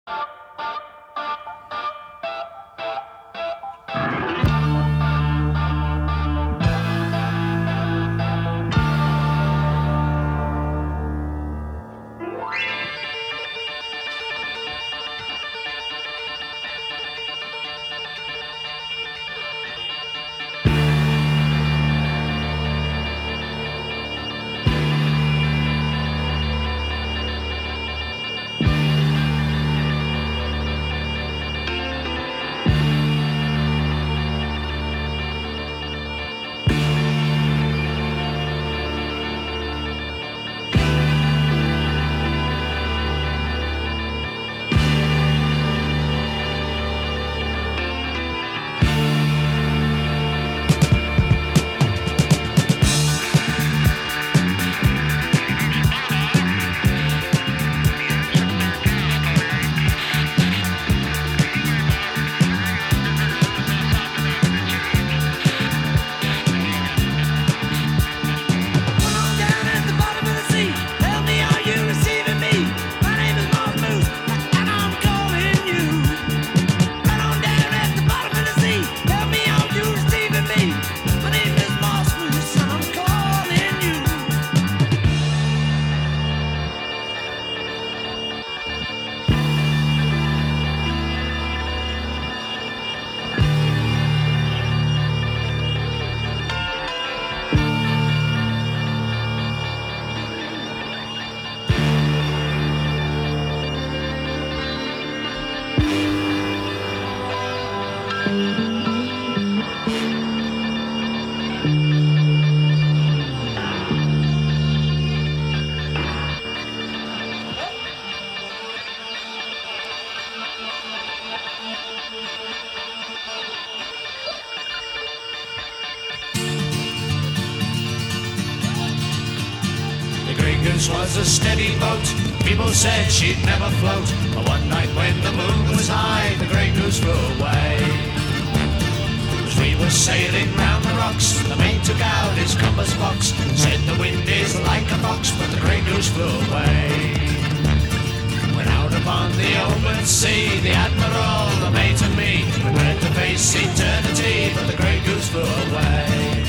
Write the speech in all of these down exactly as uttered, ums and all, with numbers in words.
Was a steady boat. People said she'd never float, but one night when the moon was high, the Grey Goose flew away. As we were sailing round the rocks, the mate took out his compass box, said the wind is like a fox, but the Grey Goose flew away. When out upon the open sea, the Admiral, the mate and me, prepared to face eternity, but the Grey Goose flew away.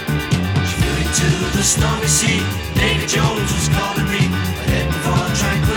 Stormy sea, Davy Jones was calling me, but heading for tranquility.